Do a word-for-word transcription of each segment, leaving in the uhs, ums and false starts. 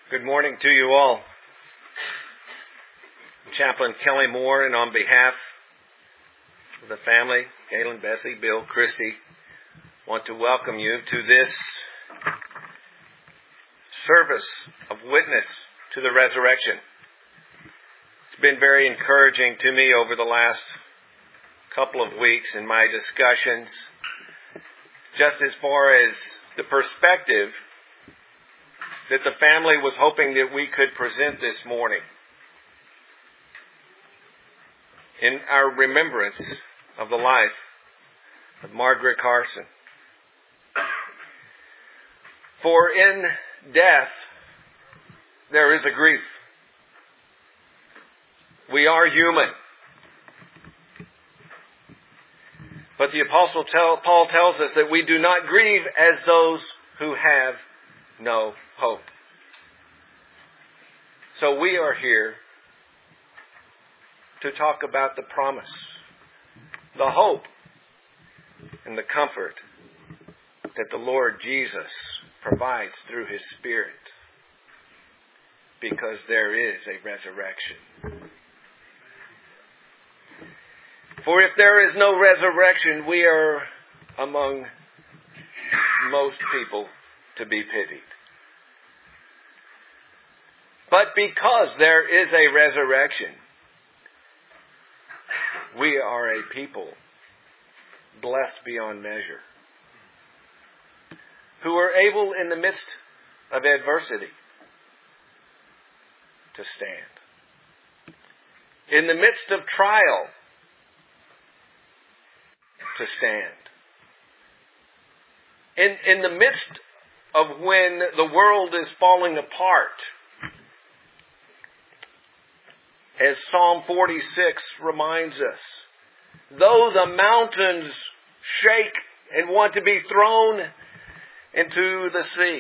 Good morning to you all. I'm Chaplain Kelly Moore, and on behalf of the family, Galen, Bessie, Bill, Christy, want to welcome you to this service of witness to the resurrection. It's been very encouraging to me over the last couple of weeks in my discussions, just as far as the perspective that the family was hoping that we could present this morning in our remembrance of the life of Margaret Carson. For in death, there is a grief. We are human. But the Apostle tell, Paul tells us that we do not grieve as those who have no hope. So we are here to talk about the promise, the hope, and the comfort that the Lord Jesus provides through His Spirit, because there is a resurrection. For if there is no resurrection, we are among most people to be pitied. But because there is a resurrection, we are a people blessed beyond measure, who are able in the midst of adversity to stand. In the midst of trial, to stand. In, in the midst of when the world is falling apart, as Psalm forty-six reminds us, though the mountains shake and want to be thrown into the sea,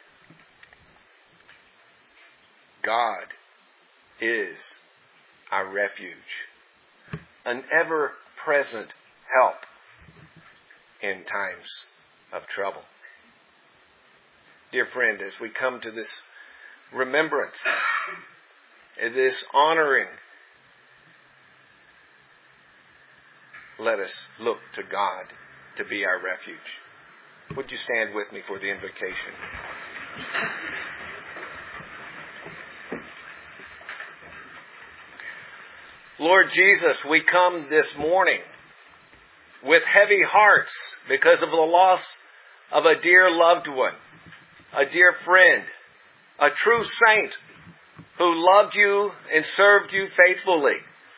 God is our refuge, an ever-present help in times of trouble. Dear friend, as we come to this remembrance, this honoring, let us look to God to be our refuge. Would you stand with me for the invocation? Lord Jesus, we come this morning with heavy hearts because of the loss of a dear loved one, a dear friend, a true saint who loved you and served you faithfully.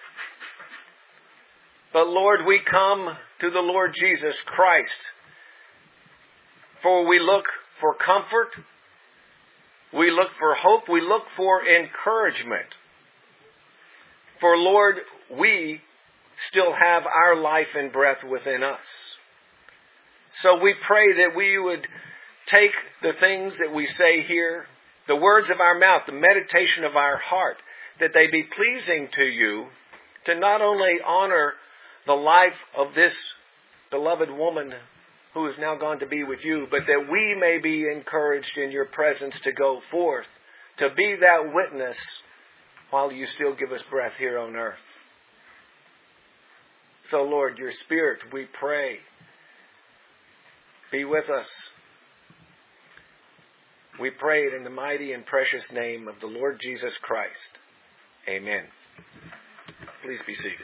But Lord, we come to the Lord Jesus Christ, for we look for comfort, we look for hope, we look for encouragement. For Lord, we still have our life and breath within us. So we pray that we would take the things that we say here, the words of our mouth, the meditation of our heart, that they be pleasing to you, to not only honor the life of this beloved woman who is now gone to be with you, but that we may be encouraged in your presence to go forth, to be that witness while you still give us breath here on earth. So Lord, your Spirit, we pray, be with us. We pray it in the mighty and precious name of the Lord Jesus Christ. Amen. Please be seated.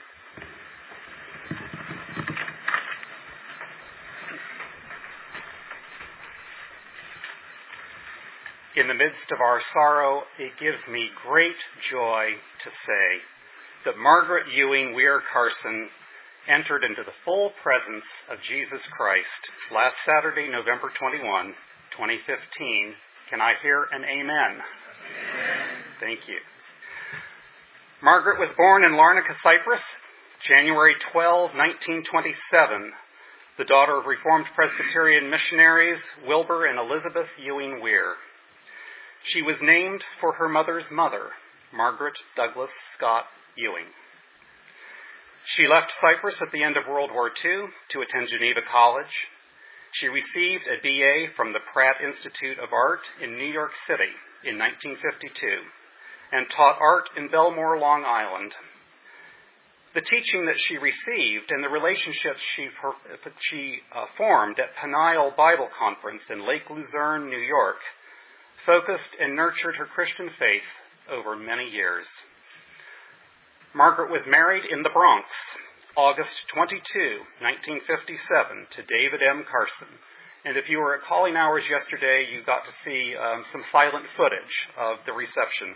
In the midst of our sorrow, it gives me great joy to say that Margaret Ewing Weir Carson entered into the full presence of Jesus Christ last Saturday, November twenty-first, twenty fifteen. Can I hear an amen? Amen? Thank you. Margaret was born in Larnaca, Cyprus, January twelfth, nineteen twenty-seven, the daughter of Reformed Presbyterian missionaries Wilbur and Elizabeth Ewing Weir. She was named for her mother's mother, Margaret Douglas Scott Ewing. She left Cyprus at the end of World War Two to attend Geneva College. She received a B A from the Pratt Institute of Art in New York City in nineteen fifty-two and taught art in Belmore, Long Island. The teaching that she received and the relationships she, she uh, formed at Peniel Bible Conference in Lake Luzerne, New York, focused and nurtured her Christian faith over many years. Margaret was married in the Bronx, August twenty-second, nineteen fifty-seven, to David M. Carson. And if you were at calling hours yesterday, you got to see um, some silent footage of the reception.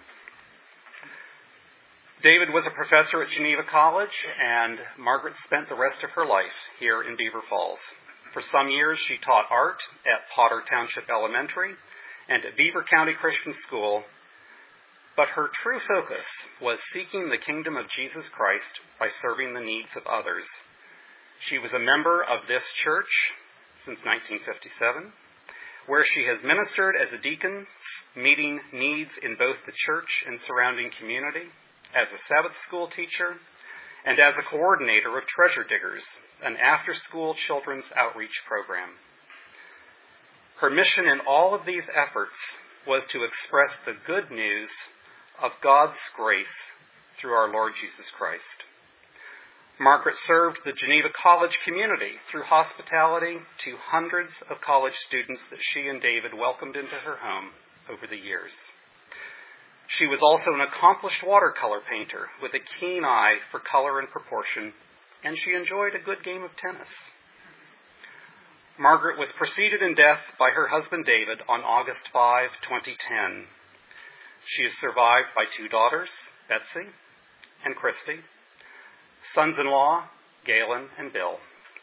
David was a professor at Geneva College, and Margaret spent the rest of her life here in Beaver Falls. For some years, she taught art at Potter Township Elementary and at Beaver County Christian School, but her true focus was seeking the kingdom of Jesus Christ by serving the needs of others. She was a member of this church since nineteen fifty-seven, where she has ministered as a deacon, meeting needs in both the church and surrounding community, as a Sabbath school teacher, and as a coordinator of Treasure Diggers, an after-school children's outreach program. Her mission in all of these efforts was to express the good news of God's grace through our Lord Jesus Christ. Margaret served the Geneva College community through hospitality to hundreds of college students that she and David welcomed into her home over the years. She was also an accomplished watercolor painter with a keen eye for color and proportion, and she enjoyed a good game of tennis. Margaret was preceded in death by her husband David on August fifth, twenty ten. She is survived by two daughters, Betsy and Christy, sons-in-law, Galen and Bill,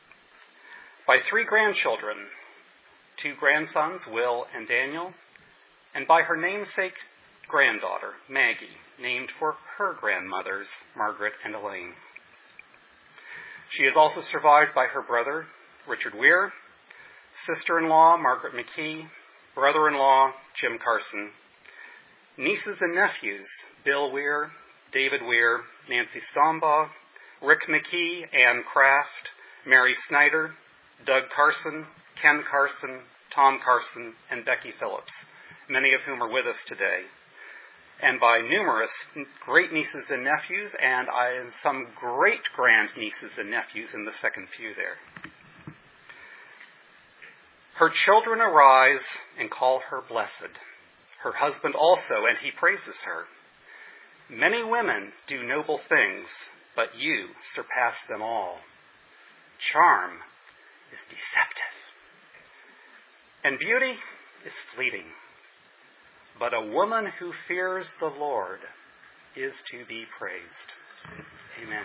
by three grandchildren, two grandsons, Will and Daniel, and by her namesake granddaughter, Maggie, named for her grandmothers, Margaret and Elaine. She is also survived by her brother, Richard Weir, sister-in-law, Margaret McKee, brother-in-law, Jim Carson, nieces and nephews, Bill Weir, David Weir, Nancy Stombaugh, Rick McKee, Ann Kraft, Mary Snyder, Doug Carson, Ken Carson, Tom Carson, and Becky Phillips, many of whom are with us today, and by numerous great-nieces and nephews, and I, some great-grand-nieces and nephews in the second pew there. Her children arise and call her blessed. Her husband also, and he praises her. Many women do noble things, but you surpass them all. Charm is deceptive, and beauty is fleeting. But a woman who fears the Lord is to be praised. Amen.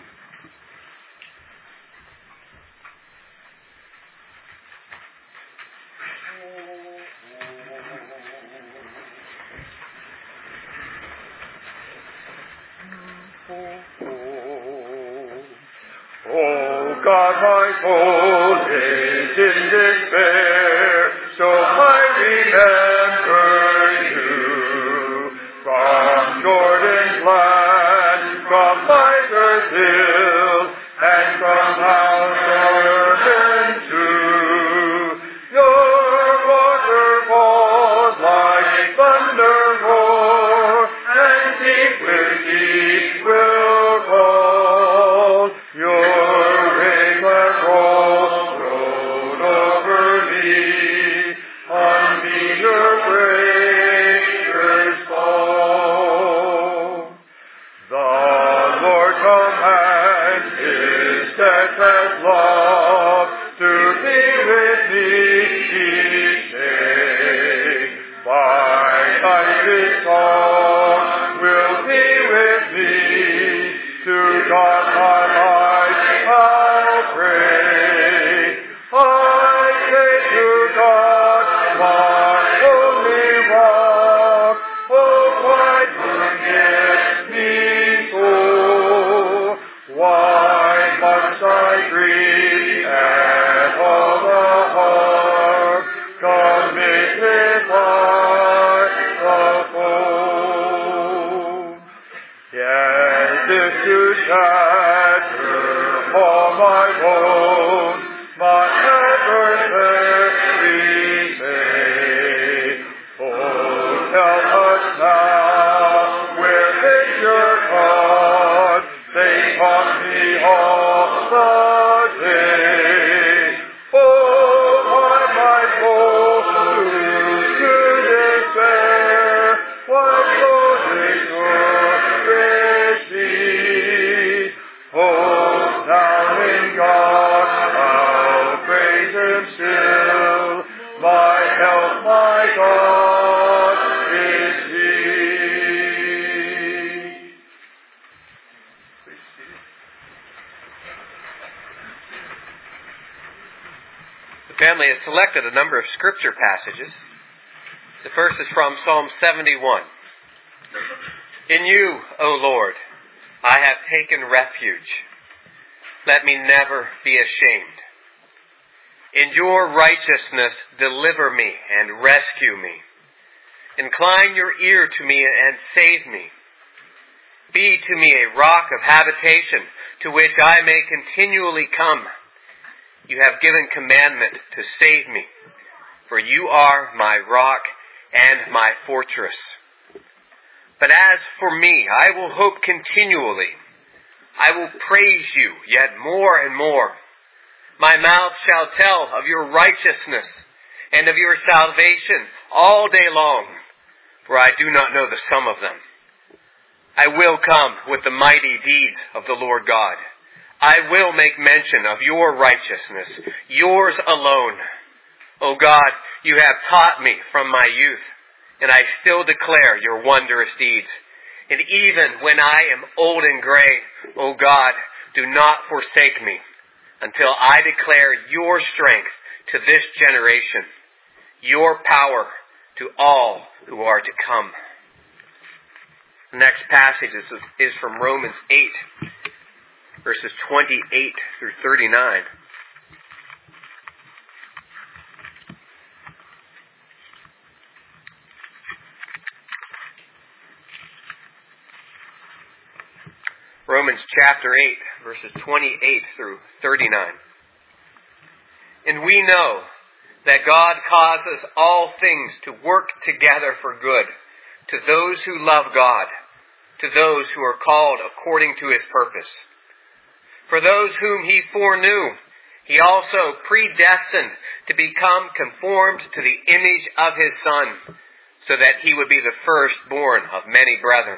Oh God, my soul is in despair, so I remember you. From Jordan's land, from Miser's hill, and from Mount Jordan too, your waterfalls like thunder roar, and deep with deep will call. Your waves have rolled, rolled over me, on me your breakers fall. The Lord commands His steadfast love to be with me each day. By night His song will be with me, to God my life I'll pray. I say to God, my only rock, oh, why forget me so? Why must I grieve at all the harm committed by the foe? Yes, if you shatter all my bones, my adversary we say, oh, tell us now, where is your God? They taught me all the day. Oh, why my soul doomed to despair? What so discouraged me? Oh, now in God I'll praise Him still. My help, my God is He. The family has selected a number of scripture passages. The first is from Psalm seventy-one. In you, O Lord, I have taken refuge. Let me never be ashamed. In your righteousness, deliver me and rescue me. Incline your ear to me and save me. Be to me a rock of habitation to which I may continually come. You have given commandment to save me, for you are my rock and my fortress. But as for me, I will hope continually. I will praise you yet more and more. My mouth shall tell of your righteousness and of your salvation all day long, for I do not know the sum of them. I will come with the mighty deeds of the Lord God. I will make mention of your righteousness, yours alone. O God, you have taught me from my youth, and I still declare your wondrous deeds. And even when I am old and gray, O God, do not forsake me until I declare your strength to this generation, your power to all who are to come. The next passage is, is from Romans eight, verses twenty-eight through thirty-nine. Romans chapter eight, verses twenty-eight through thirty-nine. And we know that God causes all things to work together for good to those who love God, to those who are called according to His purpose. For those whom He foreknew, He also predestined to become conformed to the image of His Son, so that He would be the firstborn of many brethren.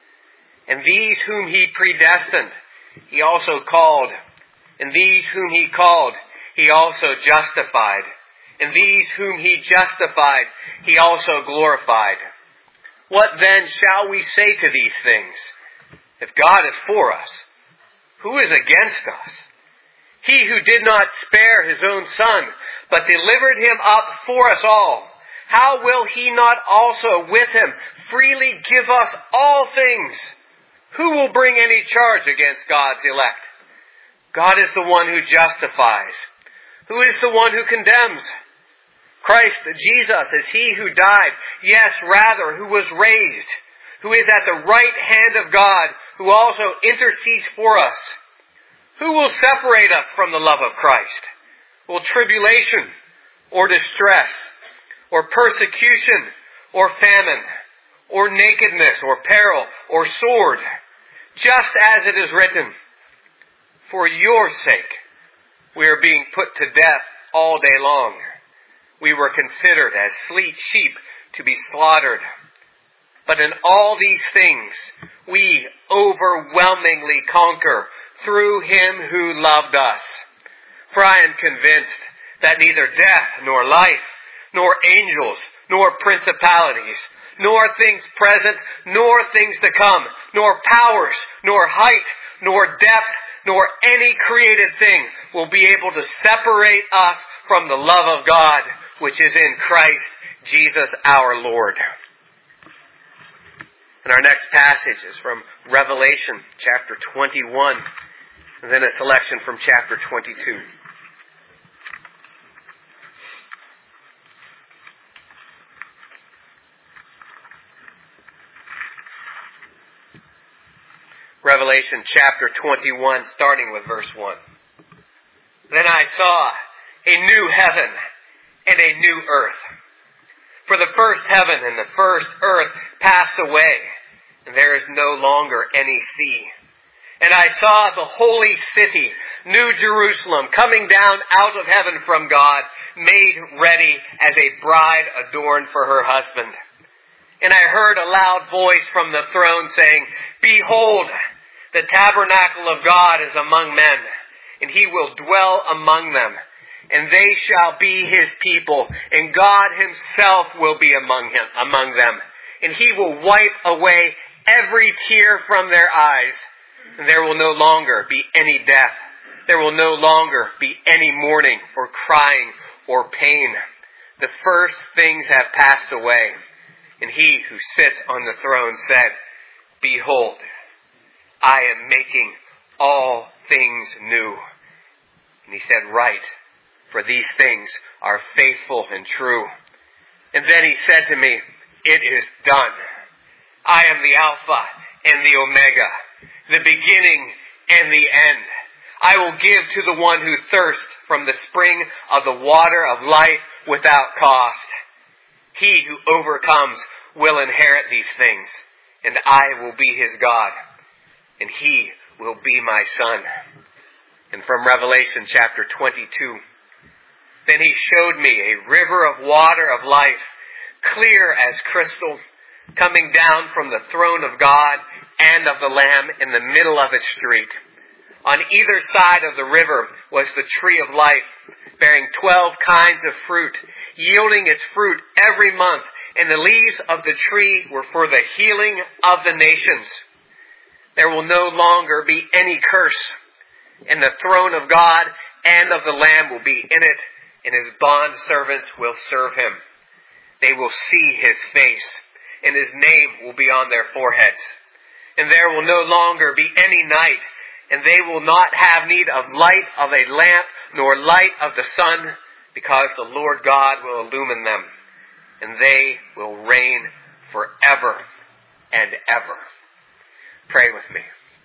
And these whom He predestined, He also called. And these whom He called, He also justified. And these whom He justified, He also glorified. What then shall we say to these things? If God is for us, who is against us? He who did not spare His own Son, but delivered Him up for us all, how will He not also with Him freely give us all things? Who will bring any charge against God's elect? God is the one who justifies. Who is the one who condemns? Christ Jesus is He who died, yes, rather, who was raised, who is at the right hand of God, who also intercedes for us. Who will separate us from the love of Christ? Will tribulation, or distress, or persecution, or famine, or nakedness, or peril, or sword? Just as it is written, for your sake we are being put to death all day long. We were considered as sheep to be slaughtered. But in all these things we overwhelmingly conquer through Him who loved us. For I am convinced that neither death, nor life, nor angels, nor principalities, nor things present, nor things to come, nor powers, nor height, nor depth, nor any created thing will be able to separate us from the love of God, which is in Christ Jesus our Lord. And our next passage is from Revelation chapter twenty-one, and then a selection from chapter twenty-two. Revelation chapter twenty-one, starting with verse one. Then I saw a new heaven and a new earth. For the first heaven and the first earth passed away, and there is no longer any sea. And I saw the holy city, New Jerusalem, coming down out of heaven from God, made ready as a bride adorned for her husband. And I heard a loud voice from the throne saying, Behold, the tabernacle of God is among men, and he will dwell among them. And they shall be his people, and God himself will be among him, among them. And he will wipe away every tear from their eyes. And there will no longer be any death. There will no longer be any mourning or crying or pain. The first things have passed away. And he who sits on the throne said, Behold, I am making all things new. And he said, Write, for these things are faithful and true. And then he said to me, It is done. I am the Alpha and the Omega, the beginning and the end. I will give to the one who thirsts from the spring of the water of life without cost. He who overcomes will inherit these things, and I will be his God, and he will be my son. And from Revelation chapter twenty-two, Then he showed me a river of water of life, clear as crystal, coming down from the throne of God and of the Lamb in the middle of its street. On either side of the river was the tree of life, bearing twelve kinds of fruit, yielding its fruit every month, and the leaves of the tree were for the healing of the nations. There will no longer be any curse, and the throne of God and of the Lamb will be in it, and his bond servants will serve him. They will see his face, and his name will be on their foreheads. And there will no longer be any night, and they will not have need of light of a lamp, nor light of the sun, because the Lord God will illumine them, and they will reign forever and ever. Pray with me.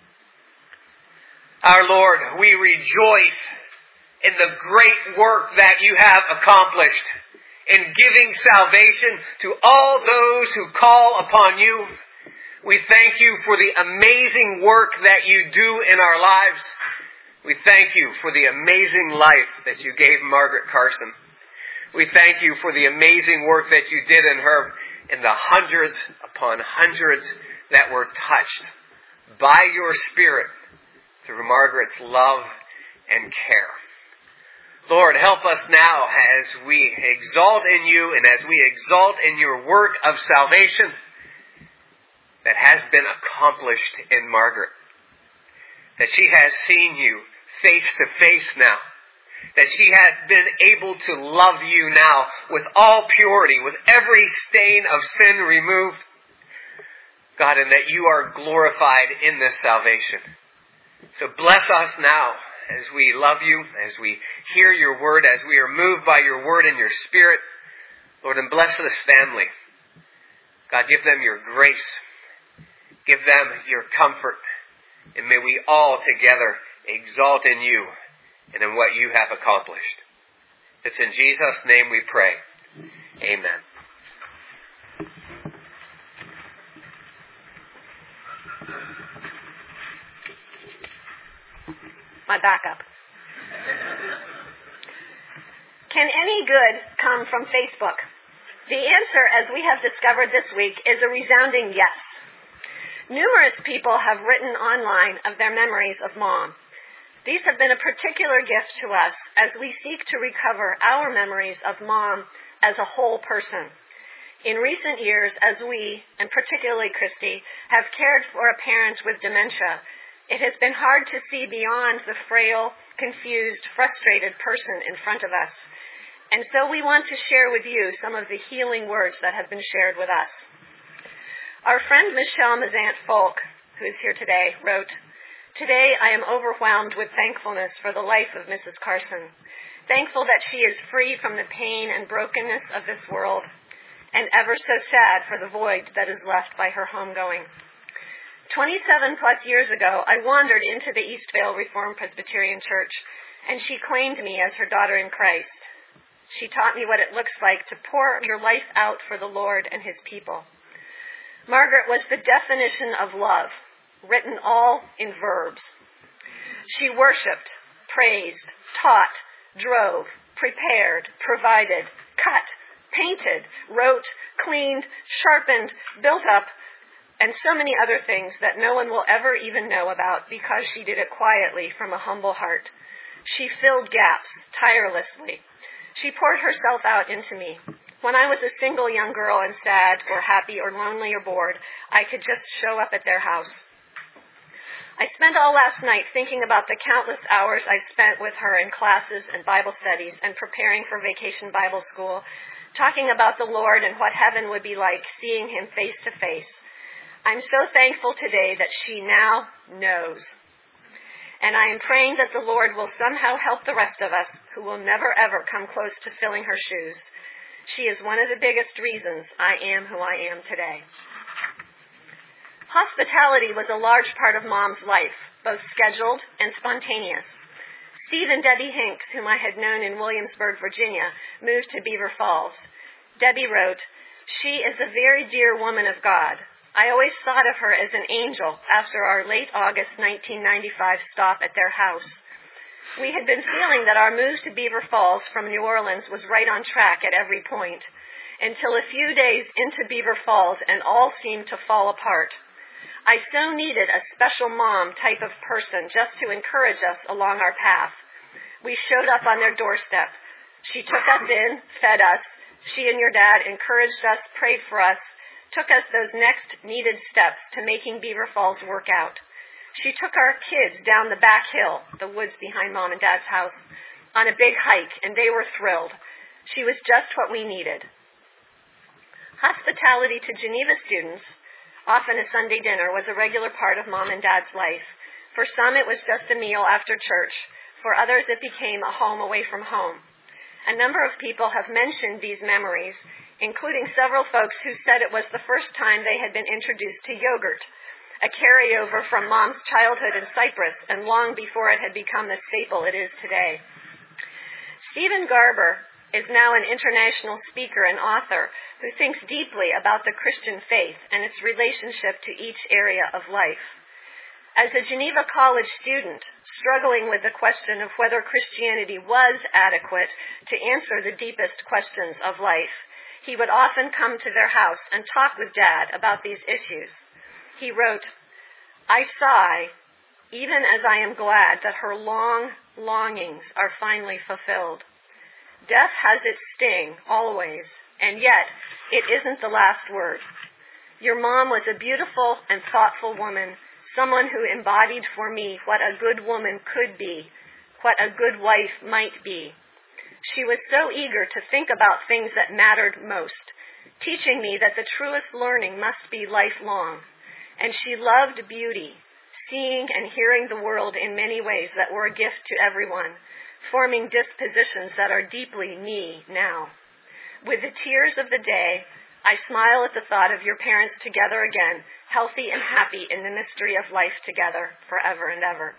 Our Lord, we rejoice in the great work that you have accomplished in giving salvation to all those who call upon you. We thank you for the amazing work that you do in our lives. We thank you for the amazing life that you gave Margaret Carson. We thank you for the amazing work that you did in her, in the hundreds upon hundreds that were touched by your Spirit through Margaret's love and care. Lord, help us now as we exalt in you and as we exalt in your work of salvation that has been accomplished in Margaret. That she has seen you face to face now. That she has been able to love you now with all purity, with every stain of sin removed. God, and that you are glorified in this salvation. So bless us now as we love you, as we hear your word, as we are moved by your word and your Spirit. Lord, and bless this family. God, give them your grace. Give them your comfort. And may we all together exalt in you and in what you have accomplished. It's in Jesus' name we pray. Amen. My backup. Can any good come from Facebook? The answer, as we have discovered this week, is a resounding yes. Numerous people have written online of their memories of Mom. These have been a particular gift to us as we seek to recover our memories of Mom as a whole person. In recent years, as we, and particularly Christy, have cared for a parent with dementia, it has been hard to see beyond the frail, confused, frustrated person in front of us. And so we want to share with you some of the healing words that have been shared with us. Our friend Michelle Mazant-Folk, who is here today, wrote, "Today I am overwhelmed with thankfulness for the life of Missus Carson. Thankful that she is free from the pain and brokenness of this world, and ever so sad for the void that is left by her homegoing. Twenty-seven plus years ago, I wandered into the Eastvale Reformed Presbyterian Church, and she claimed me as her daughter in Christ. She taught me what it looks like to pour your life out for the Lord and his people. Margaret was the definition of love, written all in verbs. She worshiped, praised, taught, drove, prepared, provided, cut, painted, wrote, cleaned, sharpened, built up, and so many other things that no one will ever even know about because she did it quietly from a humble heart. She filled gaps tirelessly. She poured herself out into me. When I was a single young girl and sad or happy or lonely or bored, I could just show up at their house. I spent all last night thinking about the countless hours I've spent with her in classes and Bible studies and preparing for Vacation Bible School, talking about the Lord and what heaven would be like seeing him face to face. I'm so thankful today that she now knows. And I am praying that the Lord will somehow help the rest of us who will never ever come close to filling her shoes. She is one of the biggest reasons I am who I am today. Hospitality was a large part of Mom's life, both scheduled and spontaneous. Steve and Debbie Hinks, whom I had known in Williamsburg, Virginia, moved to Beaver Falls. Debbie wrote, "She is a very dear woman of God. I always thought of her as an angel after our late August nineteen ninety-five stop at their house. We had been feeling that our move to Beaver Falls from New Orleans was right on track at every point, until a few days into Beaver Falls and all seemed to fall apart. I so needed a special mom type of person just to encourage us along our path. We showed up on their doorstep. She took us in, fed us. She and your dad encouraged us, prayed for us, took us those next needed steps to making Beaver Falls work out. She took our kids down the back hill, the woods behind Mom and Dad's house, on a big hike, and they were thrilled. She was just what we needed." Hospitality to Geneva students, often a Sunday dinner, was a regular part of Mom and Dad's life. For some, it was just a meal after church. For others, it became a home away from home. A number of people have mentioned these memories, including several folks who said it was the first time they had been introduced to yogurt, a carryover from Mom's childhood in Cyprus and long before it had become the staple it is today. Stephen Garber is now an international speaker and author who thinks deeply about the Christian faith and its relationship to each area of life. As a Geneva College student, struggling with the question of whether Christianity was adequate to answer the deepest questions of life, he would often come to their house and talk with Dad about these issues. He wrote, "I sigh, even as I am glad that her long longings are finally fulfilled. Death has its sting, always, and yet it isn't the last word. Your mom was a beautiful and thoughtful woman, someone who embodied for me what a good woman could be, what a good wife might be. She was so eager to think about things that mattered most, teaching me that the truest learning must be lifelong. And she loved beauty, seeing and hearing the world in many ways that were a gift to everyone, forming dispositions that are deeply me now. With the tears of the day, I smile at the thought of your parents together again, healthy and happy in the mystery of life together forever and ever."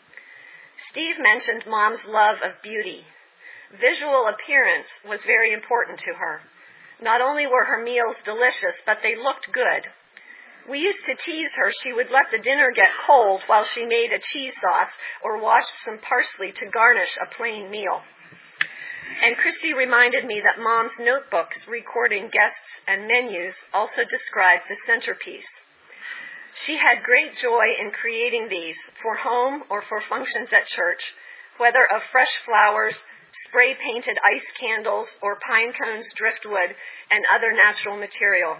Steve mentioned Mom's love of beauty. Visual appearance was very important to her. Not only were her meals delicious, but they looked good. We used to tease her she would let the dinner get cold while she made a cheese sauce or washed some parsley to garnish a plain meal. And Christy reminded me that Mom's notebooks recording guests and menus also described the centerpiece. She had great joy in creating these for home or for functions at church, whether of fresh flowers, spray-painted ice candles, or pine cones, driftwood, and other natural material.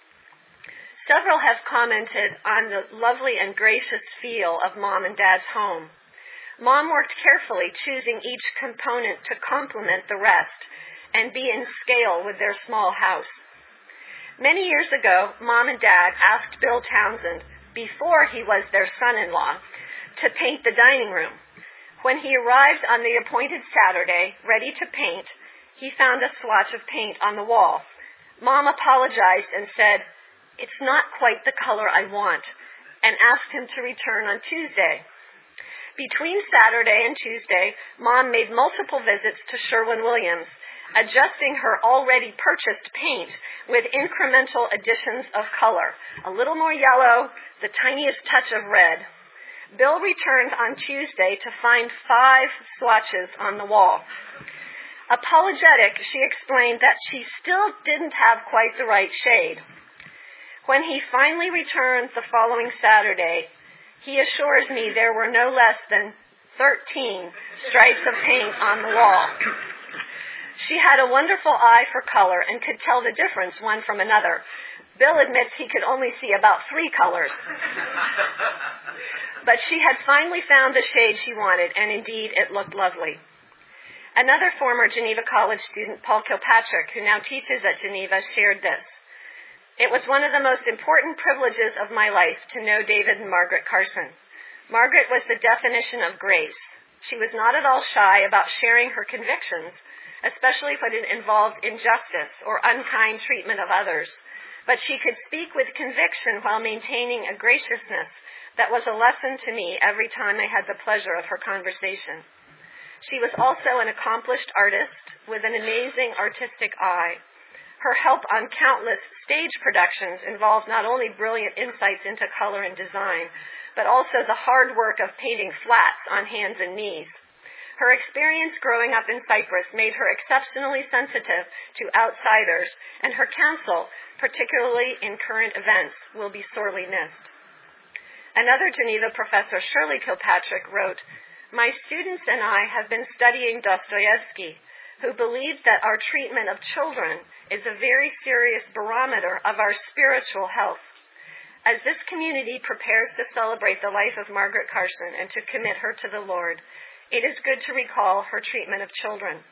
Several have commented on the lovely and gracious feel of Mom and Dad's home. Mom worked carefully, choosing each component to complement the rest and be in scale with their small house. Many years ago, Mom and Dad asked Bill Townsend, before he was their son-in-law, to paint the dining room. When he arrived on the appointed Saturday, ready to paint, he found a swatch of paint on the wall. Mom apologized and said, "It's not quite the color I want," and asked him to return on Tuesday. Between Saturday and Tuesday, Mom made multiple visits to Sherwin-Williams, adjusting her already purchased paint with incremental additions of color. A little more yellow, the tiniest touch of red. Bill returned on Tuesday to find five swatches on the wall. Apologetic, she explained that she still didn't have quite the right shade. When he finally returned the following Saturday, he assures me there were no less than thirteen stripes of paint on the wall. She had a wonderful eye for color and could tell the difference one from another. Bill admits he could only see about three colors. But she had finally found the shade she wanted, and indeed it looked lovely. Another former Geneva College student, Paul Kilpatrick, who now teaches at Geneva, shared this. It was one of the most important privileges of my life to know David and Margaret Carson. Margaret was the definition of grace. She was not at all shy about sharing her convictions, especially when it involved injustice or unkind treatment of others. But she could speak with conviction while maintaining a graciousness that was a lesson to me every time I had the pleasure of her conversation. She was also an accomplished artist with an amazing artistic eye. Her help on countless stage productions involved not only brilliant insights into color and design, but also the hard work of painting flats on hands and knees. Her experience growing up in Cyprus made her exceptionally sensitive to outsiders, and her counsel, particularly in current events, will be sorely missed. Another Geneva professor, Shirley Kilpatrick, wrote, "My students and I have been studying Dostoevsky, who believed that our treatment of children is a very serious barometer of our spiritual health. As this community prepares to celebrate the life of Margaret Carson and to commit her to the Lord, it is good to recall her treatment of children.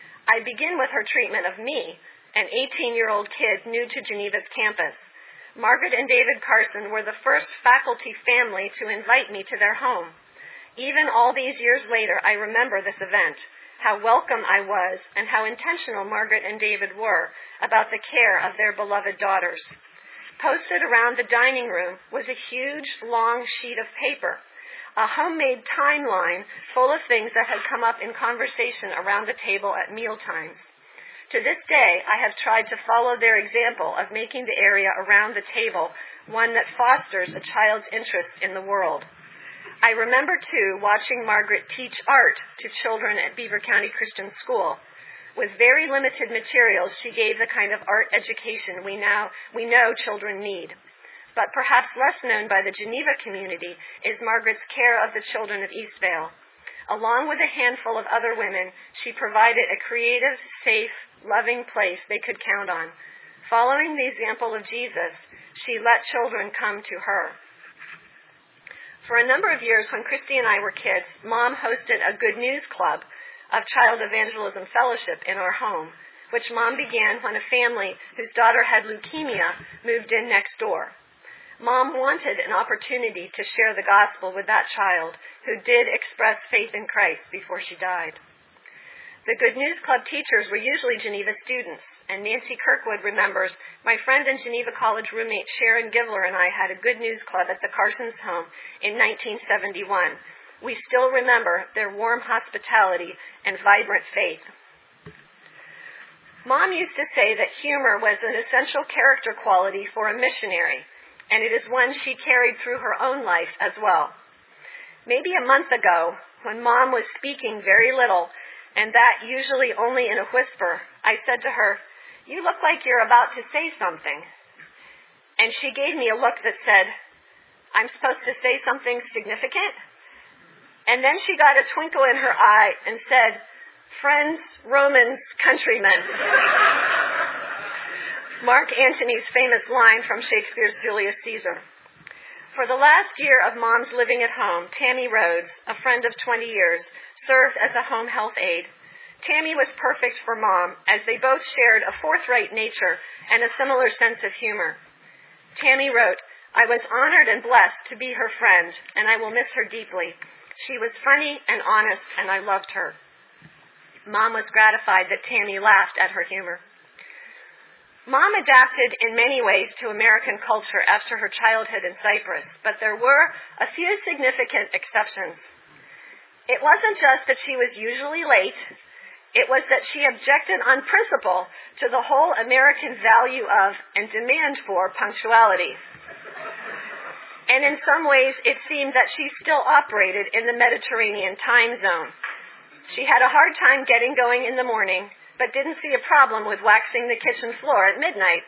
I begin with her treatment of me, an eighteen-year-old kid new to Geneva's campus. Margaret and David Carson were the first faculty family to invite me to their home. Even all these years later, I remember this event, how welcome I was, and how intentional Margaret and David were about the care of their beloved daughters. Posted around the dining room was a huge, long sheet of paper, a homemade timeline full of things that had come up in conversation around the table at mealtimes. To this day, I have tried to follow their example of making the area around the table one that fosters a child's interest in the world. I remember, too, watching Margaret teach art to children at Beaver County Christian School. With very limited materials, she gave the kind of art education we now we know children need. But perhaps less known by the Geneva community is Margaret's care of the children of Eastvale. Along with a handful of other women, she provided a creative, safe, loving place they could count on. Following the example of Jesus, she let children come to her. For a number of years, when Christy and I were kids, Mom hosted a Good News Club of Child Evangelism Fellowship in our home, which Mom began when a family whose daughter had leukemia moved in next door. Mom wanted an opportunity to share the gospel with that child who did express faith in Christ before she died. The Good News Club teachers were usually Geneva students, and Nancy Kirkwood remembers, my friend and Geneva College roommate Sharon Givler and I had a Good News Club at the Carsons' home in nineteen seventy-one. We still remember their warm hospitality and vibrant faith. Mom used to say that humor was an essential character quality for a missionary, and it is one she carried through her own life as well. Maybe a month ago, when Mom was speaking very little, and that usually only in a whisper, I said to her, "You look like you're about to say something." And she gave me a look that said, "I'm supposed to say something significant?" And then she got a twinkle in her eye and said, "Friends, Romans, countrymen." Mark Antony's famous line from Shakespeare's Julius Caesar. For the last year of Mom's living at home, Tammy Rhodes, a friend of twenty years, served as a home health aide. Tammy was perfect for Mom, as they both shared a forthright nature and a similar sense of humor. Tammy wrote, "I was honored and blessed to be her friend, and I will miss her deeply. She was funny and honest, and I loved her." Mom was gratified that Tammy laughed at her humor. Mom adapted in many ways to American culture after her childhood in Cyprus, but there were a few significant exceptions. It wasn't just that she was usually late, It was that she objected on principle to the whole American value of and demand for punctuality. And in some ways, it seemed that she still operated in the Mediterranean time zone. She had a hard time getting going in the morning, but didn't see a problem with waxing the kitchen floor at midnight.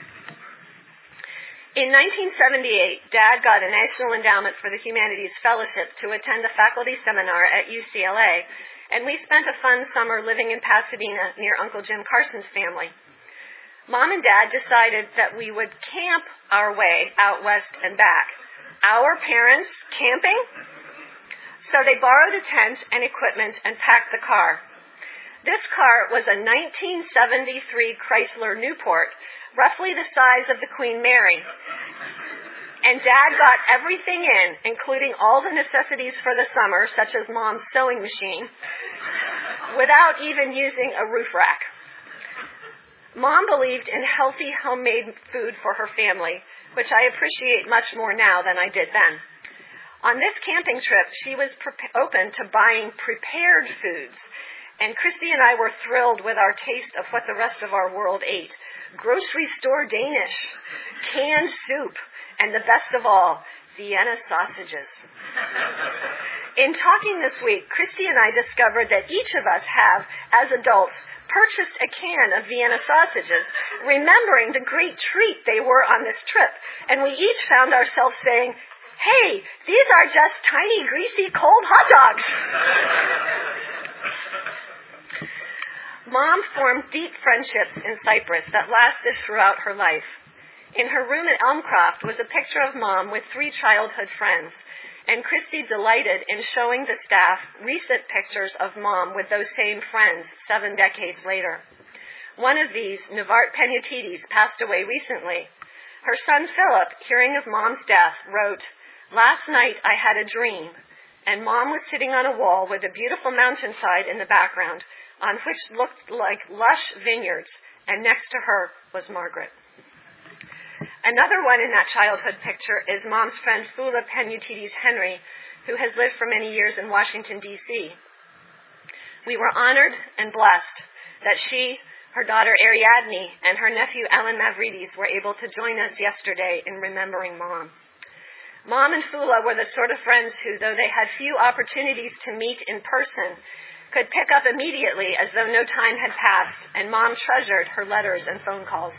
In nineteen seventy-eight, Dad got a National Endowment for the Humanities Fellowship to attend a faculty seminar at U C L A, and we spent a fun summer living in Pasadena near Uncle Jim Carson's family. Mom and Dad decided that we would camp our way out west and back. Our parents camping? So they borrowed a tent and equipment and packed the car. This car was a nineteen seventy-three Chrysler Newport, roughly the size of the Queen Mary. And Dad got everything in, including all the necessities for the summer, such as Mom's sewing machine, without even using a roof rack. Mom believed in healthy homemade food for her family, which I appreciate much more now than I did then. On this camping trip, she was pre- open to buying prepared foods, and Christy and I were thrilled with our taste of what the rest of our world ate. Grocery store Danish, canned soup, and the best of all, Vienna sausages. In talking this week, Christy and I discovered that each of us have, as adults, purchased a can of Vienna sausages, remembering the great treat they were on this trip, and we each found ourselves saying, "Hey, these are just tiny, greasy, cold hot dogs." Mom formed deep friendships in Cyprus that lasted throughout her life. In her room at Elmcroft was a picture of Mom with three childhood friends, and Christy delighted in showing the staff recent pictures of Mom with those same friends seven decades later. One of these, Nivart Penutides, passed away recently. Her son Philip, hearing of Mom's death, wrote, "Last night I had a dream, and Mom was sitting on a wall with a beautiful mountainside in the background, on which looked like lush vineyards, and next to her was Margaret." Another one in that childhood picture is Mom's friend Fula Penutides Henry, who has lived for many years in Washington, D C We were honored and blessed that she, her daughter Ariadne, and her nephew Alan Mavridis were able to join us yesterday in remembering Mom. Mom and Fula were the sort of friends who, though they had few opportunities to meet in person, could pick up immediately as though no time had passed, and Mom treasured her letters and phone calls.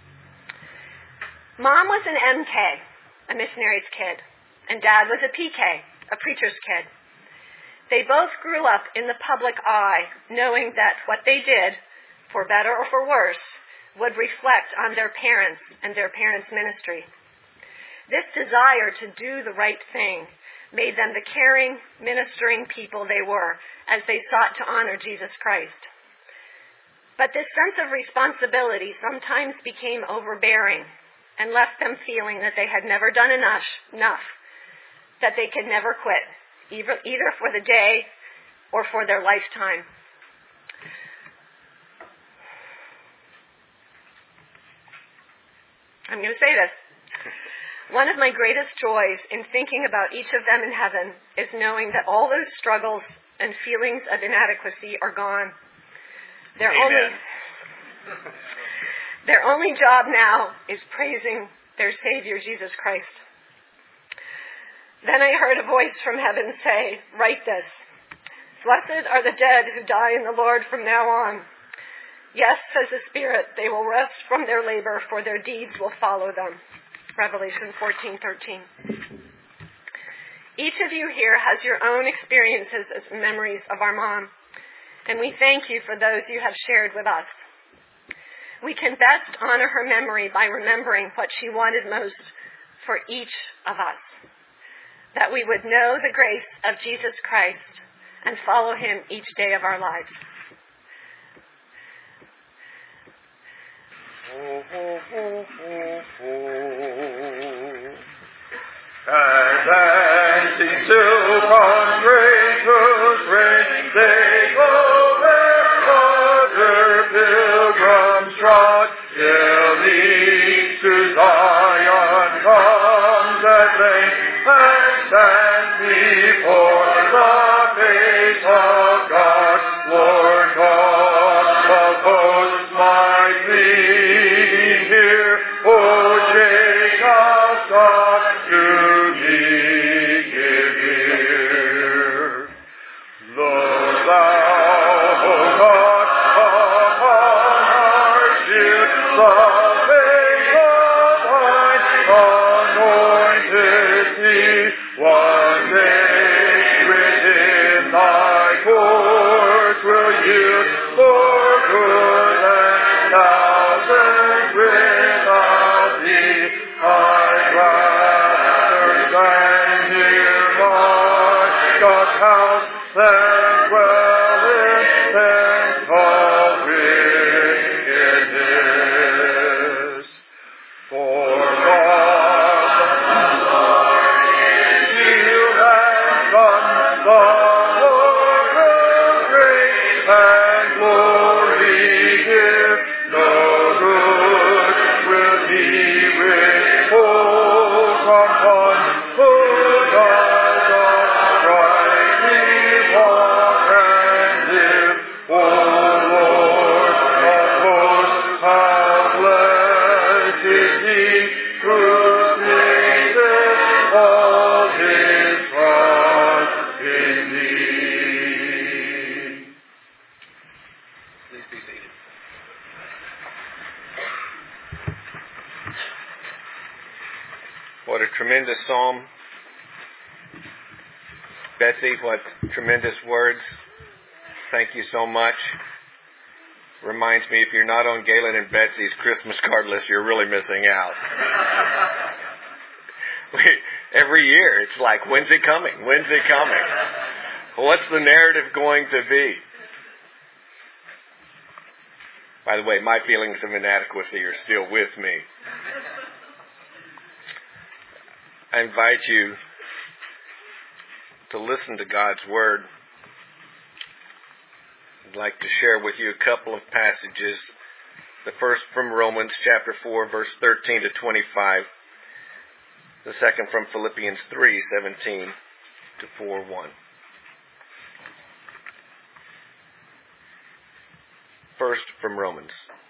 Mom was an M K, a missionary's kid, and Dad was a P K, a preacher's kid. They both grew up in the public eye, knowing that what they did, for better or for worse, would reflect on their parents and their parents' ministry. This desire to do the right thing made them the caring, ministering people they were as they sought to honor Jesus Christ. But this sense of responsibility sometimes became overbearing and left them feeling that they had never done enough, enough that they could never quit, either, either for the day or for their lifetime. I'm going to say this. One of my greatest joys in thinking about each of them in heaven is knowing that all those struggles and feelings of inadequacy are gone. Their only, their only job now is praising their Savior, Jesus Christ. Then I heard a voice from heaven say, "Write this. Blessed are the dead who die in the Lord from now on. Yes, says the Spirit, they will rest from their labor, for their deeds will follow them." Revelation fourteen thirteen. Each of you here has your own experiences as memories of our mom, and we thank you for those you have shared with us. We can best honor her memory by remembering what she wanted most for each of us, that we would know the grace of Jesus Christ and follow him each day of our lives. Oh, oh, oh, oh, oh. Advancing still on great whose reign they go wherever pilgrims trod, till east to Zion comes at length. and stand before the face of God, Lord God of hosts, my plea here, O Jacob, sought to me, give ear. Lord, thou, O God, upon our shield, the face of thine anointed sea, one day within thy courts will yield for good, and thousands without thee I'd rather stand near my God's house than dwell in tents of wickedness. For God the Lord is shield and sun, the Lord will grace and glory give. No good will he withhold from one who does uprightly walk and live. O Lord of hosts, how blessed is he who places all his trust in thee. Please be seated. What a tremendous psalm. Betsy, what tremendous words. Thank you so much. Reminds me, if you're not on Galen and Betsy's Christmas card list, you're really missing out. we, every year, it's like, when's it coming? When's it coming? What's the narrative going to be? By the way, my feelings of inadequacy are still with me. I invite you to listen to God's Word. I'd like to share with you a couple of passages. The first from Romans chapter four, verse thirteen to twenty-five. The second from Philippians three, seventeen to four, one. First from Romans.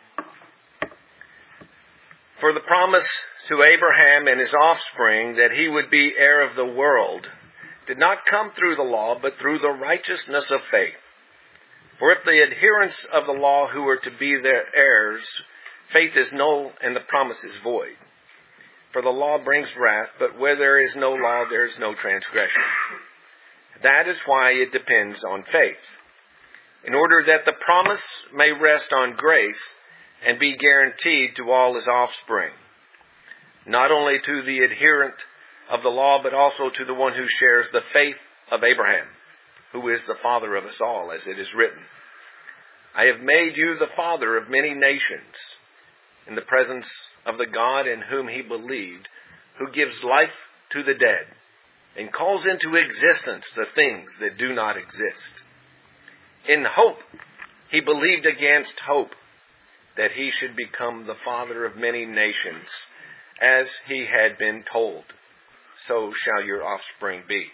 For the promise to Abraham and his offspring that he would be heir of the world did not come through the law, but through the righteousness of faith. For if the adherents of the law who are to be their heirs, faith is null and the promise is void. For the law brings wrath, but where there is no law, there is no transgression. That is why it depends on faith, in order that the promise may rest on grace and be guaranteed to all his offspring, not only to the adherent of the law, but also to the one who shares the faith of Abraham, who is the father of us all, as it is written, I have made you the father of many nations, in the presence of the God in whom he believed, who gives life to the dead, and calls into existence the things that do not exist. In hope, he believed against hope, that he should become the father of many nations, as he had been told, so shall your offspring be.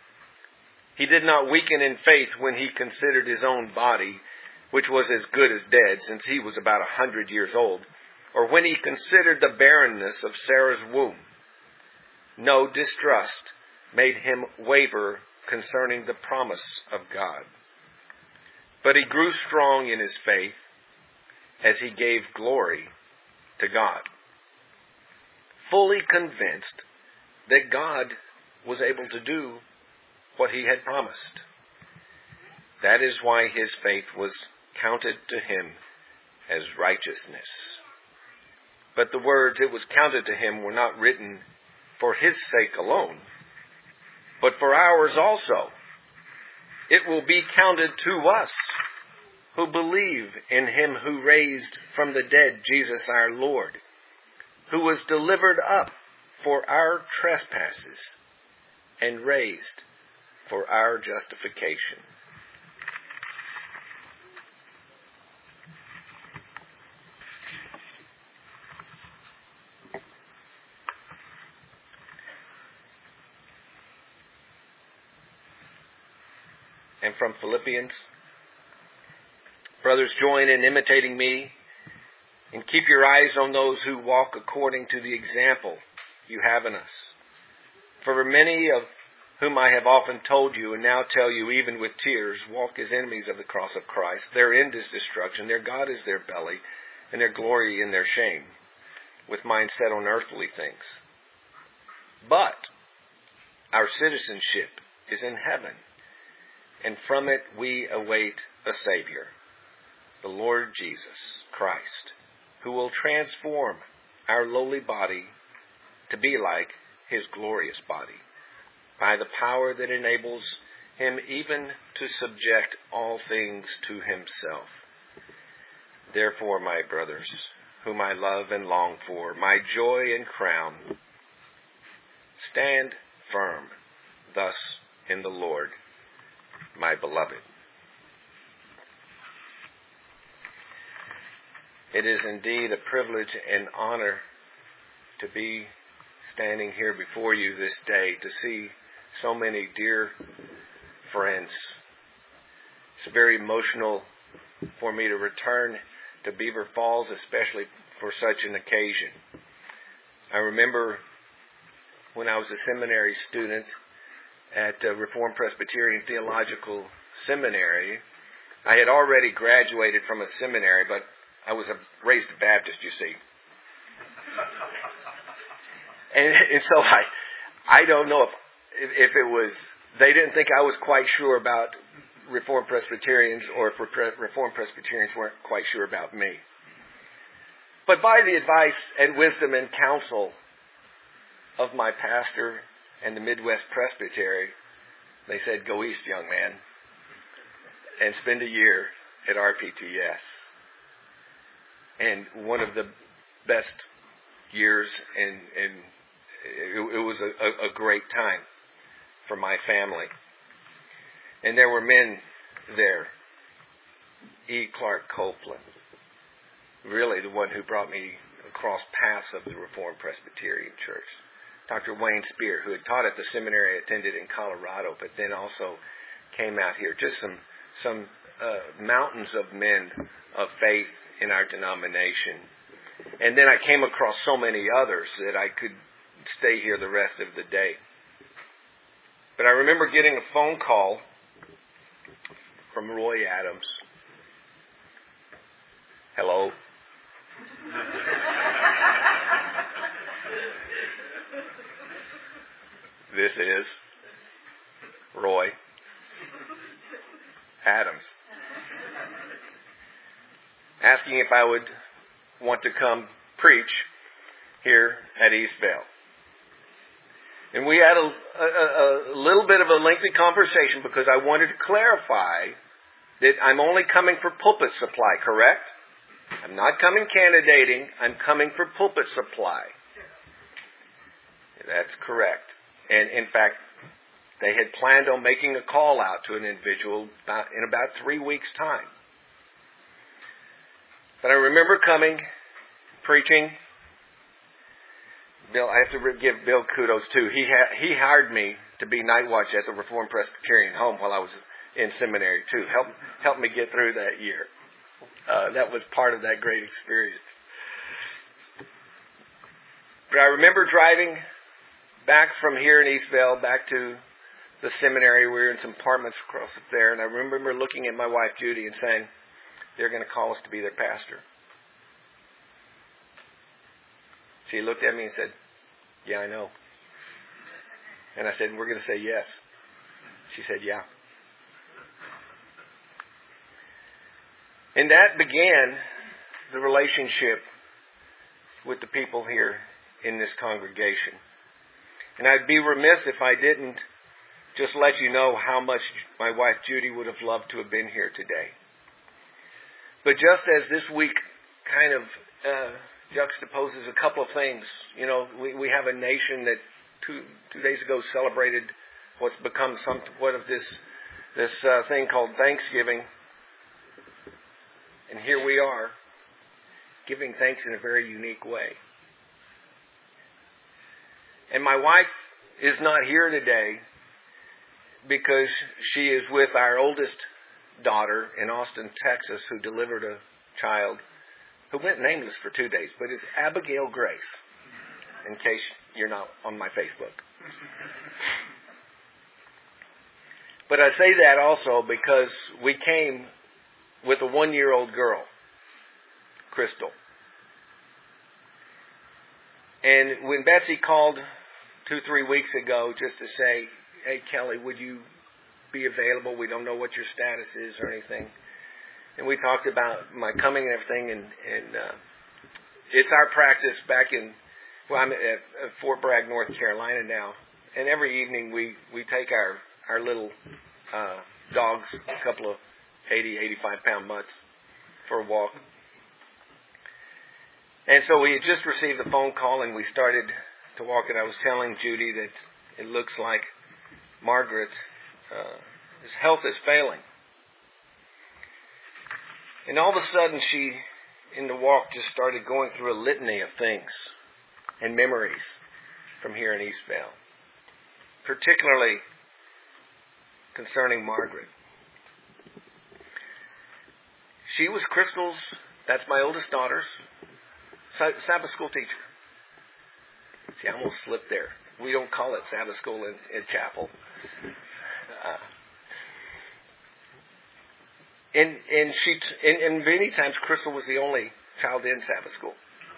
He did not weaken in faith when he considered his own body, which was as good as dead, since he was about a hundred years old, or when he considered the barrenness of Sarah's womb. No distrust made him waver concerning the promise of God. But he grew strong in his faith as he gave glory to God, fully convinced that God was able to do what he had promised. That is why his faith was counted to him as righteousness. But the words "it was counted to him" were not written for his sake alone, but for ours also. It will be counted to us who believe in him who raised from the dead Jesus our Lord, who was delivered up for our trespasses and raised for our justification. and from Philippians. Brothers, join in imitating me and keep your eyes on those who walk according to the example you have in us. For many of whom I have often told you and now tell you even with tears, walk as enemies of the cross of Christ. Their end is destruction, their God is their belly, and their glory in their shame, with mind set on earthly things. But our citizenship is in heaven, and from it we await a Savior, the Lord Jesus Christ, who will transform our lowly body to be like His glorious body, by the power that enables Him even to subject all things to Himself. Therefore, my brothers, whom I love and long for, my joy and crown, stand firm thus in the Lord, my beloved. It is indeed a privilege and honor to be standing here before you this day, to see so many dear friends. It's very emotional for me to return to Beaver Falls, especially for such an occasion. I remember when I was a seminary student at uh, Reformed Presbyterian Theological Seminary. I had already graduated from a seminary, but I was a raised Baptist, you see. And, and so I, I don't know if, if it was, they didn't think I was quite sure about Reformed Presbyterians, or if Reformed Presbyterians weren't quite sure about me. But by the advice and wisdom and counsel of my pastor and the Midwest Presbytery, they said, go east, young man, and spend a year at R P T S. And one of the best years, and, and it, it was a, a great time for my family. And there were men there. E. Clark Copeland, really the one who brought me across paths of the Reformed Presbyterian Church. Doctor Wayne Spear, who had taught at the seminary I attended in Colorado, but then also came out here. Just some some uh, mountains of men of faith in our denomination. And then I came across so many others that I could stay here the rest of the day. But I remember getting a phone call from Roy Adams. Hello. This is Roy Adams. Asking if I would want to come preach here at Eastvale. And we had a, a, a little bit of a lengthy conversation because I wanted to clarify that I'm only coming for pulpit supply, correct? I'm not coming candidating. I'm coming for pulpit supply. That's correct. And in fact, they had planned on making a call out to an individual about, in about three weeks' time. But I remember coming, preaching. Bill, I have to give Bill kudos too. He ha- he hired me to be night watch at the Reformed Presbyterian home while I was in seminary too. Help help me get through that year. Uh, that was part of that great experience. But I remember driving back from here in Eastvale back to the seminary. We were in some apartments across there, and I remember looking at my wife Judy and saying, "They're going to call us to be their pastor." She looked at me and said, "Yeah, I know." And I said, "We're going to say yes." She said, "Yeah." And that began the relationship with the people here in this congregation. And I'd be remiss if I didn't just let you know how much my wife Judy would have loved to have been here today. But just as this week kind of uh, juxtaposes a couple of things, you know, we, we have a nation that two two days ago celebrated what's become somewhat of this this uh, thing called Thanksgiving, and here we are giving thanks in a very unique way. And my wife is not here today because she is with our oldest daughter in Austin, Texas, who delivered a child who went nameless for two days, but is Abigail Grace, in case you're not on my Facebook. But I say that also because we came with a one-year-old girl, Crystal. And when Betsy called two, three weeks ago just to say, hey, Kelly, would you be available? We don't know what your status is or anything. And we talked about my coming and everything. And, and uh, it's our practice back in, well, I'm at, at Fort Bragg, North Carolina now. And every evening we, we take our, our little uh, dogs, a couple of eighty, eighty-five pound mutts, for a walk. And so we had just received the phone call and we started to walk, and I was telling Judy that it looks like Margaret, uh, his health is failing. And all of a sudden she, in the walk, just started going through a litany of things and memories from here in Eastvale, particularly concerning Margaret. She was Crystal's, that's my oldest daughter's, Sabbath school teacher. See, I almost slipped there. We don't call it Sabbath school in, in chapel. Uh, and and she and, and many times Crystal was the only child in Sabbath school.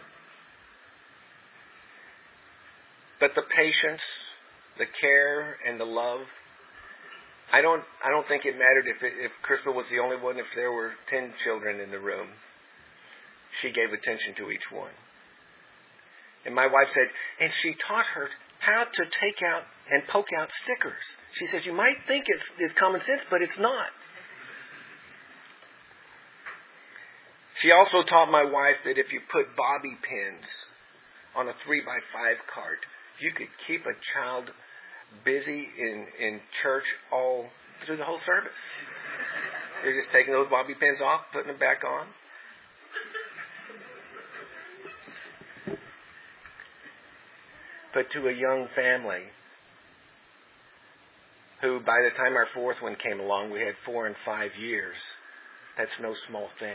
But the patience, the care, and the love. I don't I don't think it mattered if it, if Crystal was the only one. If there were ten children in the room, she gave attention to each one. And my wife said, and she taught her how to take out and poke out stickers. She says, you might think it's, it's common sense, but it's not. She also taught my wife that if you put bobby pins on a three by five card, you could keep a child busy in, in church all through the whole service. You're just taking those bobby pins off, putting them back on. But to a young family who, by the time our fourth one came along, we had four and five years, that's no small thing.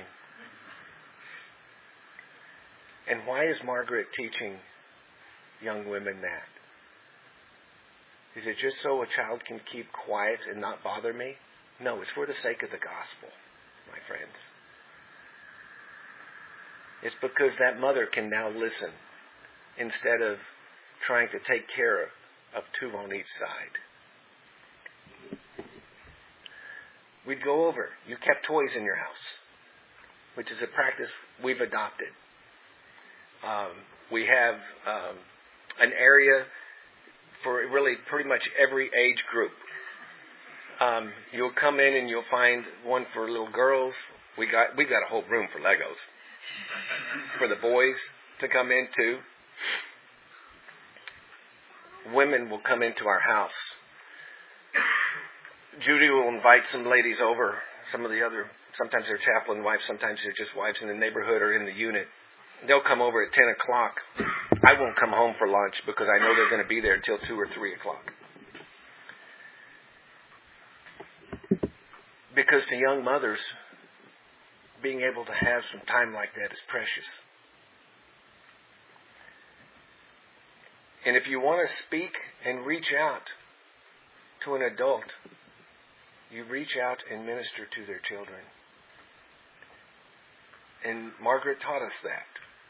And why is Margaret teaching young women that? Is it just so a child can keep quiet and not bother me? No, it's for the sake of the gospel, my friends. It's because that mother can now listen instead of trying to take care of, of two on each side. We'd go over. You kept toys in your house, which is a practice we've adopted. Um, we have um, an area for really pretty much every age group. Um, you'll come in and you'll find one for little girls. We got we got a whole room for Legos for the boys to come into. Women will come into our house. Judy will invite some ladies over. Some of the other, sometimes they're chaplain wives, sometimes they're just wives in the neighborhood or in the unit. They'll come over at ten o'clock. I won't come home for lunch because I know they're going to be there until two or three o'clock. Because to young mothers, being able to have some time like that is precious. And if you want to speak and reach out to an adult, you reach out and minister to their children. And Margaret taught us that.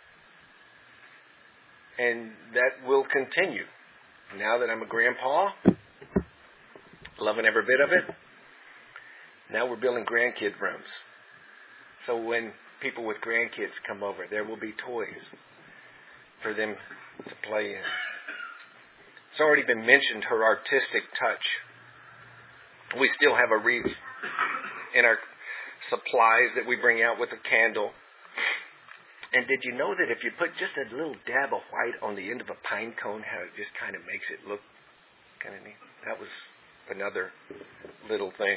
And that will continue. Now that I'm a grandpa, loving every bit of it, now we're building grandkid rooms. So when people with grandkids come over, there will be toys for them to play in. It's already been mentioned, her artistic touch. We still have a wreath in our supplies that we bring out with a candle. And did you know that if you put just a little dab of white on the end of a pine cone, how it just kind of makes it look kind of neat? That was another little thing.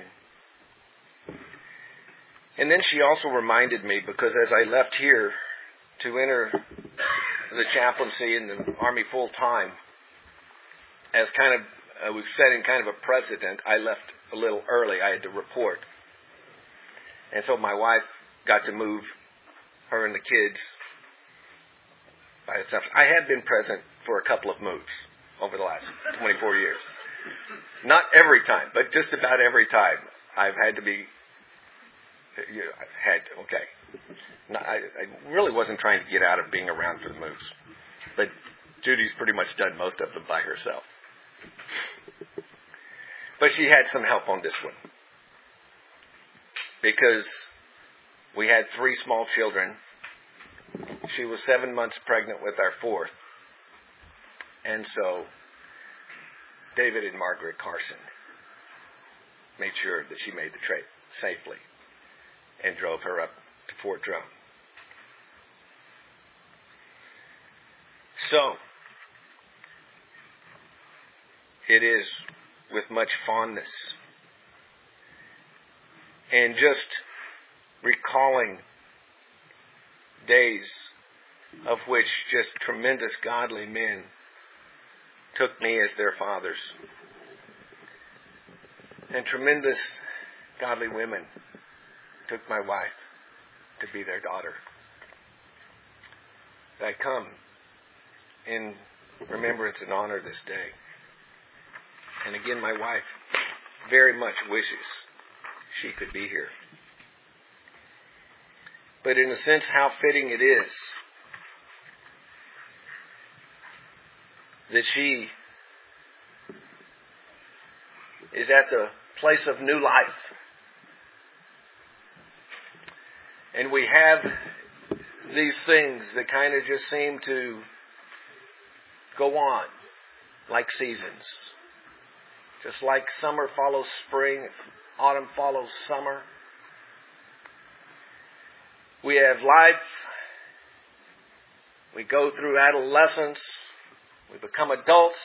And then she also reminded me, because as I left here to enter the chaplaincy in the Army full time, as kind of I was setting kind of a precedent. I left a little early. I had to report. And so my wife got to move her and the kids by itself. I had been present for a couple of moves over the last twenty-four years. Not every time, but just about every time I've had to be, you know, I've had, okay. No, I, I really wasn't trying to get out of being around for the moves. But Judy's pretty much done most of them by herself. But she had some help on this one. Because we had three small children. She was seven months pregnant with our fourth. And so David and Margaret Carson made sure that she made the trip safely and drove her up to Fort Drum. So, it is with much fondness and just recalling days of which just tremendous godly men took me as their fathers, and tremendous godly women took my wife to be their daughter. I come in remembrance and honor this day. And again, my wife very much wishes she could be here. But in a sense, how fitting it is that she is at the place of new life. And we have these things that kind of just seem to go on like seasons. Just like summer follows spring, autumn follows summer. We have life. We go through adolescence. We become adults.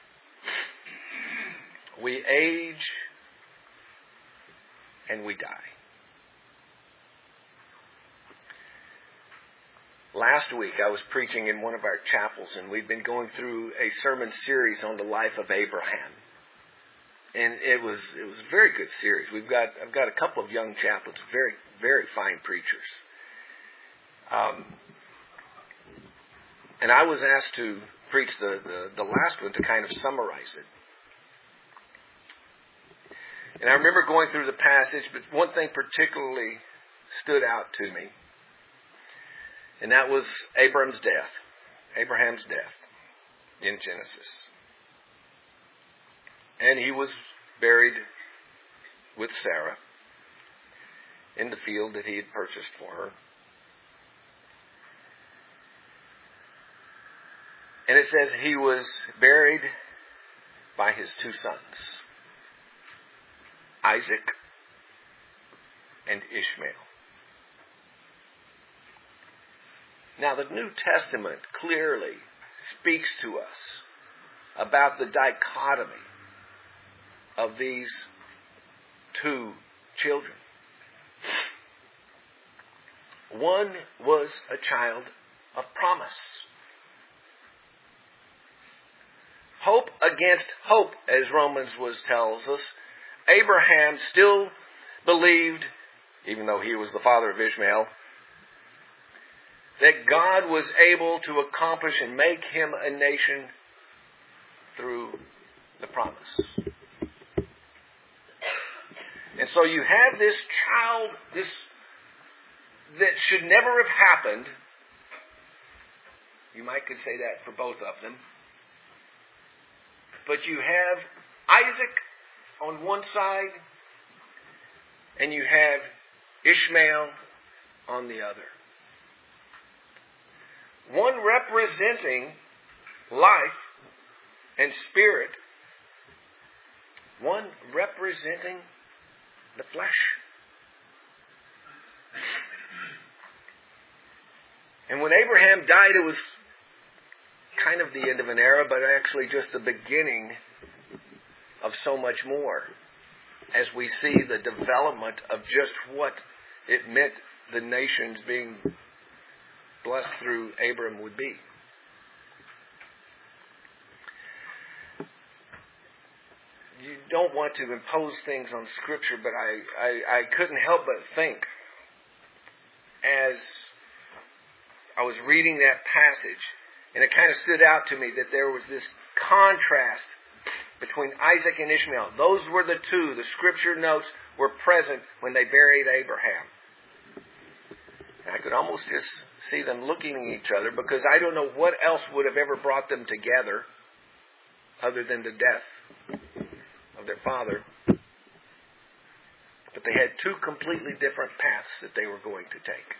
We age. And we die. Last week I was preaching in one of our chapels, and we'd been going through a sermon series on the life of Abraham. And it was it was a very good series. We've got I've got a couple of young chaplains, very very fine preachers. Um, and I was asked to preach the, the, the last one to kind of summarize it. And I remember going through the passage, but one thing particularly stood out to me. And that was Abram's death. Abraham's death in Genesis. And he was buried with Sarah in the field that he had purchased for her. And it says he was buried by his two sons, Isaac and Ishmael. Now, the New Testament clearly speaks to us about the dichotomy of these two children. One was a child of promise. Hope against hope, as Romans was tells us. Abraham still believed, even though he was the father of Ishmael, that God was able to accomplish and make him a nation through the promise. And so you have this child, this that should never have happened. You might could say that for both of them. But you have Isaac on one side, and you have Ishmael on the other. One representing life and spirit. One representing the flesh. And when Abraham died, it was kind of the end of an era, but actually just the beginning of so much more, as we see the development of just what it meant the nations being blessed through Abram would be. you don't want to impose things on Scripture, but I, I, I couldn't help but think as I was reading that passage, and it kind of stood out to me that there was this contrast between Isaac and Ishmael. Those were the two. The Scripture notes were present when they buried Abraham. And I could almost just see them looking at each other, because I don't know what else would have ever brought them together other than the death of their father. But they had two completely different paths that they were going to take.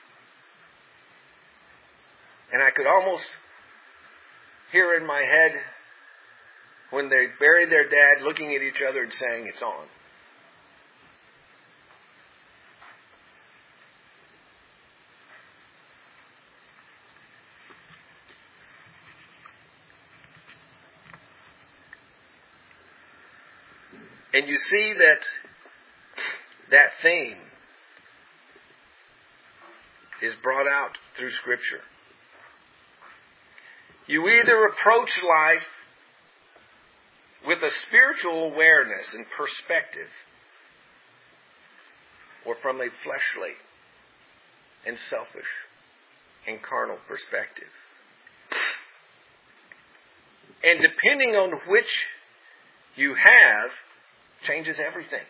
And I could almost hear in my head when they buried their dad looking at each other and saying, "It's on." And you see that that theme is brought out through Scripture. You either approach life with a spiritual awareness and perspective, or from a fleshly and selfish and carnal perspective. And depending on which you have, changes everything.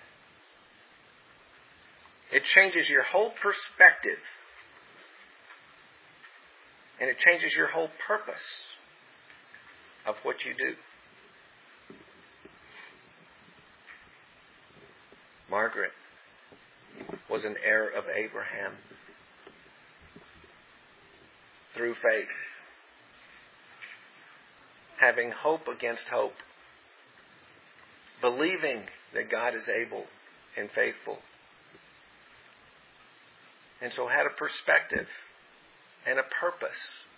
It changes your whole perspective. And it changes your whole purpose of what you do. Margaret was an heir of Abraham through faith, having hope against hope, believing that God is able and faithful, and so had a perspective and a purpose.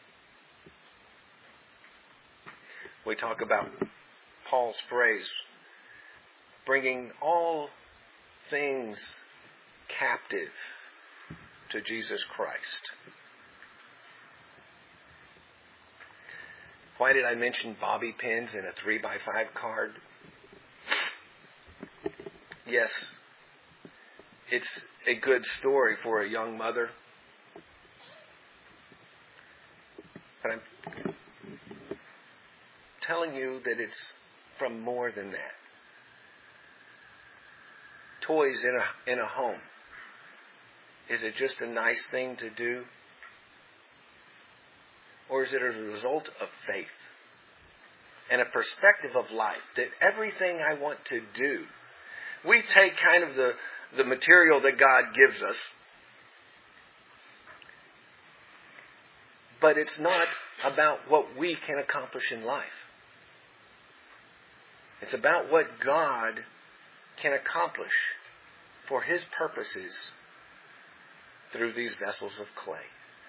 We talk about Paul's phrase, bringing all things captive to Jesus Christ. Why did I mention bobby pins and a three by five card? Yes, it's a good story for a young mother. But I'm telling you that it's from more than that. Toys in a in a home. Is it just a nice thing to do? Or is it a result of faith and a perspective of life that everything I want to do, we take kind of the, the material that God gives us, but it's not about what we can accomplish in life. It's about what God can accomplish for His purposes through these vessels of clay.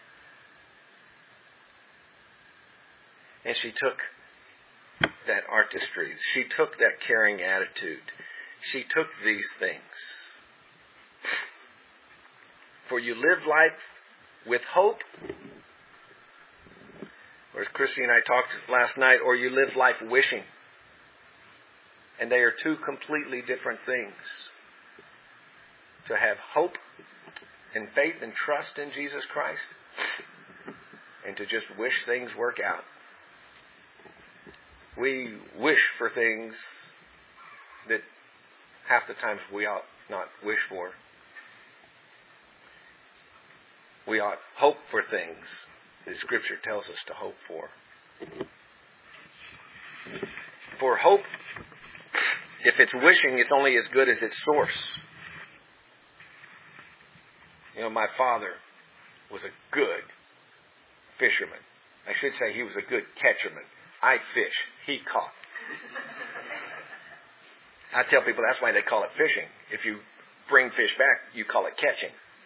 And she took that artistry. She took that caring attitude. She took these things. For you live life with hope, or as Christy and I talked last night, or you live life wishing. And they are two completely different things. To have hope and faith and trust in Jesus Christ, and to just wish things work out. We wish for things that half the times we ought not wish for. We ought hope for things that Scripture tells us to hope for. For hope, if it's wishing, it's only as good as its source. You know, my father was a good fisherman. I should say he was a good catcherman. I fish. He caught. I tell people that's why they call it fishing. If you bring fish back, you call it catching.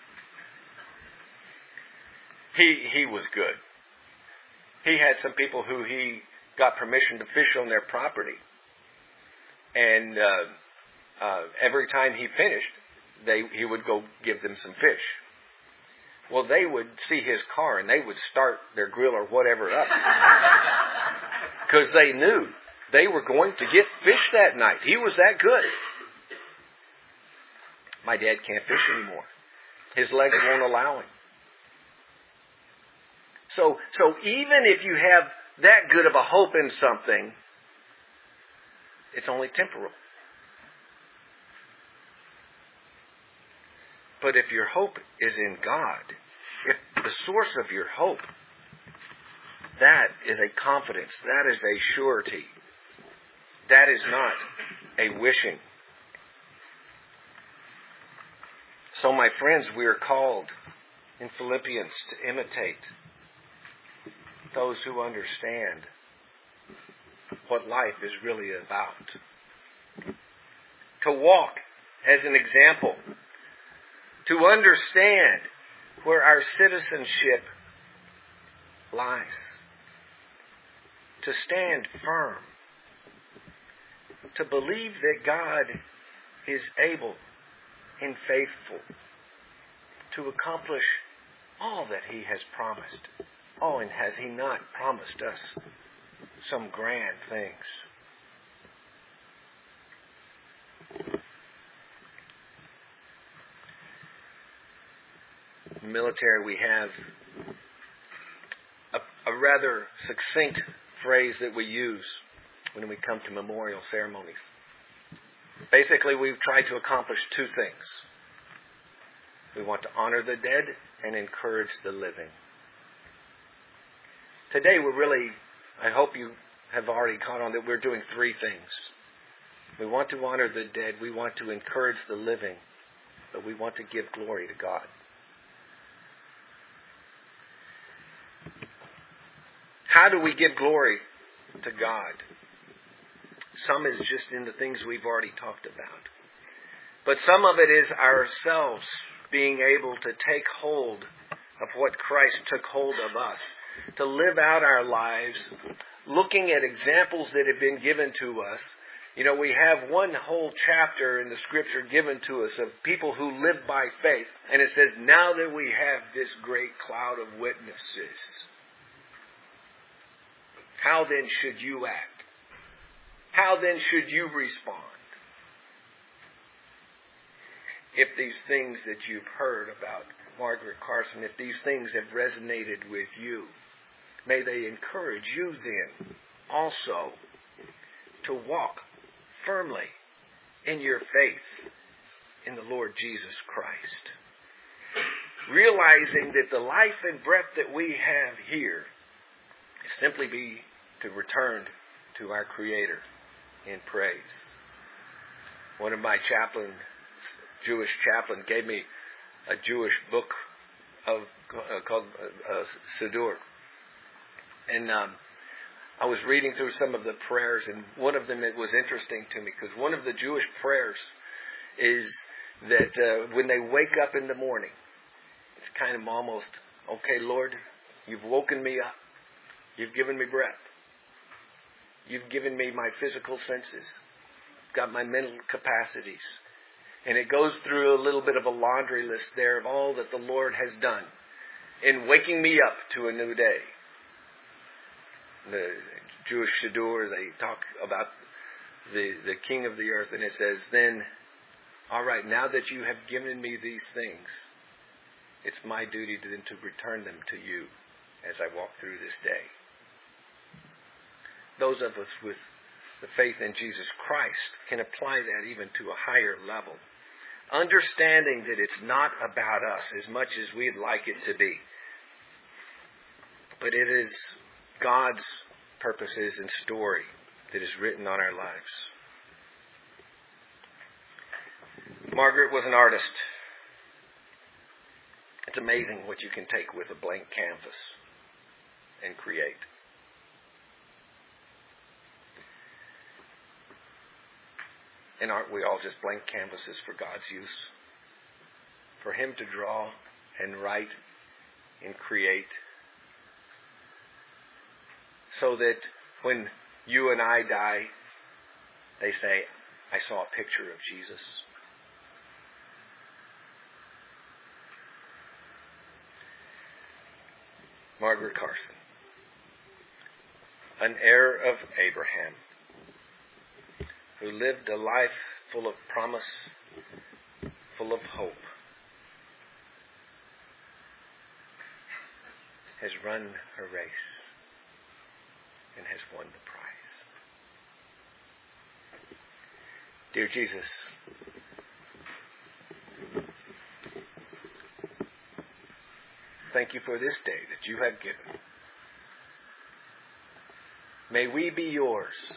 He he was good. He had some people who he got permission to fish on their property. And uh, uh, every time he finished, they he would go give them some fish. Well, they would see his car and they would start their grill or whatever up. Because they knew They were going to get fish that night. He was that good. My dad can't fish anymore. His legs won't allow him. So, so even if you have that good of a hope in something, it's only temporal. But if your hope is in God, if the source of your hope, that is a confidence, that is a surety. That is not a wishing. So my friends, we are called in Philippians to imitate those who understand what life is really about. To walk as an example. To understand where our citizenship lies. To stand firm. To believe that God is able and faithful to accomplish all that He has promised. Oh, and has He not promised us some grand things? In the military, we have a, a rather succinct phrase that we use when we come to memorial ceremonies. Basically, we've tried to accomplish two things. We want to honor the dead and encourage the living. Today, we're really, I hope you have already caught on that we're doing three things. We want to honor the dead, we want to encourage the living, but we want to give glory to God. How do we give glory to God? Some is just in the things we've already talked about. But some of it is ourselves being able to take hold of what Christ took hold of us. To live out our lives, looking at examples that have been given to us. You know, we have one whole chapter in the Scripture given to us of people who live by faith. And it says, now that we have this great cloud of witnesses, how then should you act? How then should you respond? If these things that you've heard about Margaret Carson, if these things have resonated with you, may they encourage you then also to walk firmly in your faith in the Lord Jesus Christ. Realizing that the life and breath that we have here is simply be to return to our Creator in praise. One of my chaplains, Jewish chaplain, gave me a Jewish book of uh, called uh, Siddur. And um, I was reading through some of the prayers, and one of them, it was interesting to me, because one of the Jewish prayers is that uh, when they wake up in the morning, it's kind of almost, okay, Lord, you've woken me up. You've given me breath. You've given me my physical senses. Got my mental capacities. And it goes through a little bit of a laundry list there of all that the Lord has done in waking me up to a new day. The Jewish Siddur, they talk about the, the King of the earth, and it says, then, all right, now that you have given me these things, it's my duty to, then to return them to you as I walk through this day. Those of us with the faith in Jesus Christ can apply that even to a higher level. Understanding that it's not about us as much as we'd like it to be. But it is God's purposes and story that is written on our lives. Margaret was an artist. It's amazing what you can take with a blank canvas and create. And aren't we all just blank canvases for God's use? For Him to draw and write and create. So that when you and I die, they say, I saw a picture of Jesus. Margaret Carson, an heir of Abraham, who lived a life full of promise, full of hope, has run her race and has won the prize. Dear Jesus, thank you for this day that you have given. May we be yours.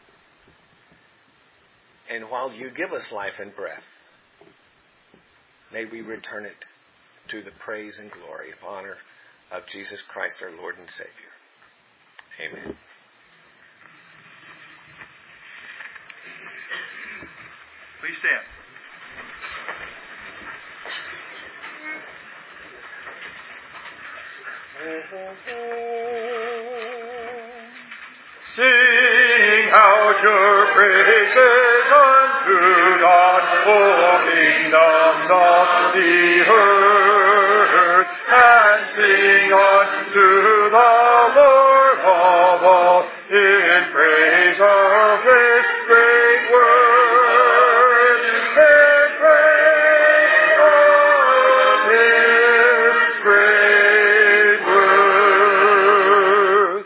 And while you give us life and breath, may we return it to the praise and glory of honor of Jesus Christ, our Lord and Savior. Amen. Please stand. Sing out your praises unto God, O kingdoms of the earth, and sing unto the Lord of all in praise of His great word, in praise of His great word.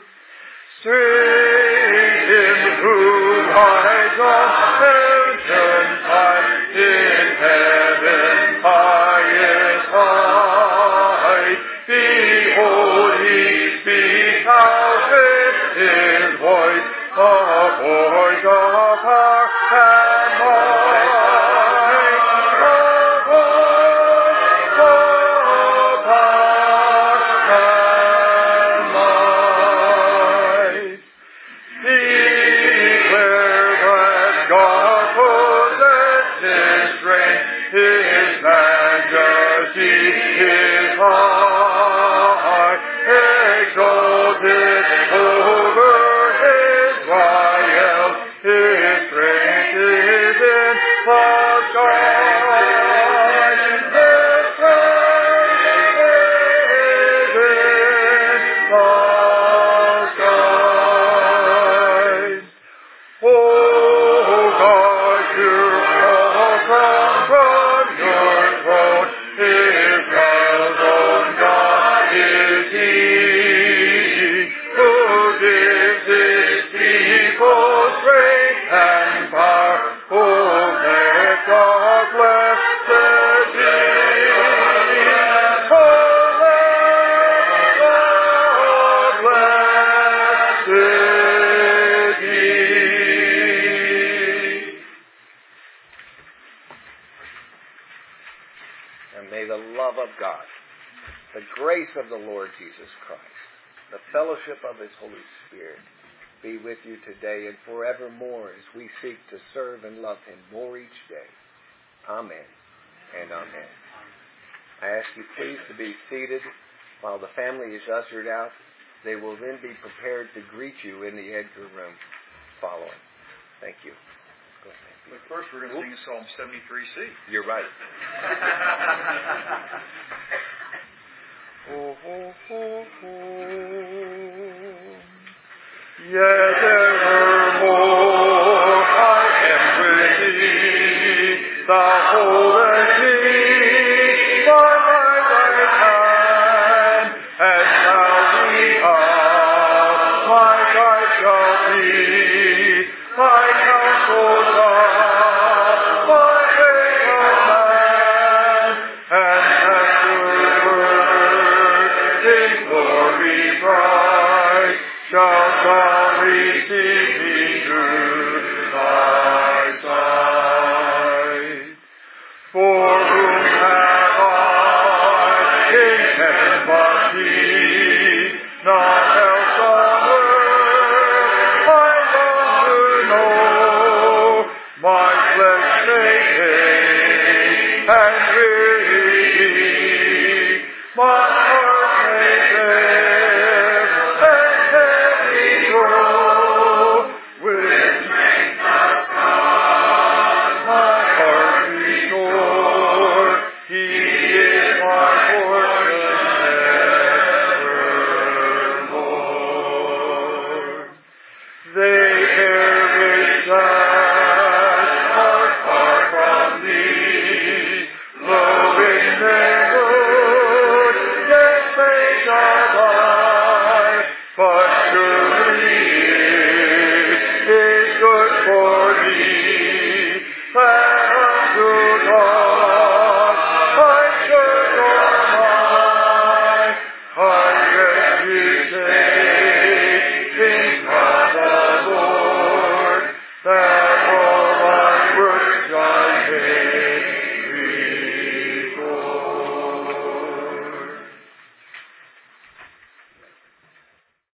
Praise Him who rides on ocean's heights in heaven's highest height. Behold, He speaks out with His voice, a voice of power and might, a voice of power and might. Declare that God possesses strength, His majesty is high, exalted over Israel, His strength is in the sky. His strength is in the skies. Oh God, you're awesome from your throne. Israel's own God is He, who gives His people strength and power. Oh, let God bless the King. Oh, let God bless the King. And may the love of God, the grace of the Lord Jesus Christ, the fellowship of His Holy Spirit be with you today and forevermore as we seek to serve and love Him more each day. Amen and amen. I ask you please to be seated while the family is ushered out. They will then be prepared to greet you in the Edgar room following. Thank you. Go ahead. But first we're going to sing Psalm seventy-three C. You're right. Oh, oh, oh, oh. Yet evermore I am with Thee, Thou holdest me by Thy right hand, and now we have my guide shall be, Thy counsels are my faith of man, and afterward in glory bright shalt thou receive